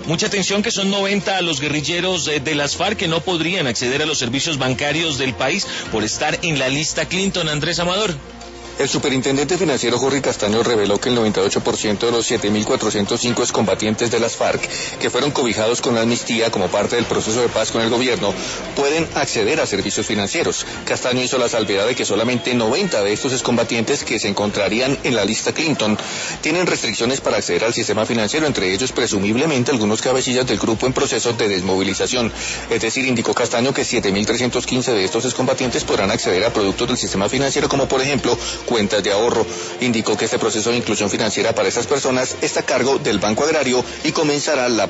Mucha atención que son 90 los guerrilleros de las FARC que no podrían acceder a los servicios bancarios del país por estar en la lista Clinton. Andrés Amador. El superintendente financiero Jorge Castaño reveló que el 98% de los 7.405 excombatientes de las FARC que fueron cobijados con la amnistía como parte del proceso de paz con el gobierno pueden acceder a servicios financieros. Castaño hizo la salvedad de que solamente 90 de estos excombatientes que se encontrarían en la lista Clinton tienen restricciones para acceder al sistema financiero, entre ellos presumiblemente algunos cabecillas del grupo en proceso de desmovilización. Es decir, indicó Castaño que 7.315 de estos excombatientes podrán acceder a productos del sistema financiero como por ejemplo cuentas de ahorro. Indicó que este proceso de inclusión financiera para estas personas está a cargo del Banco Agrario y comenzará la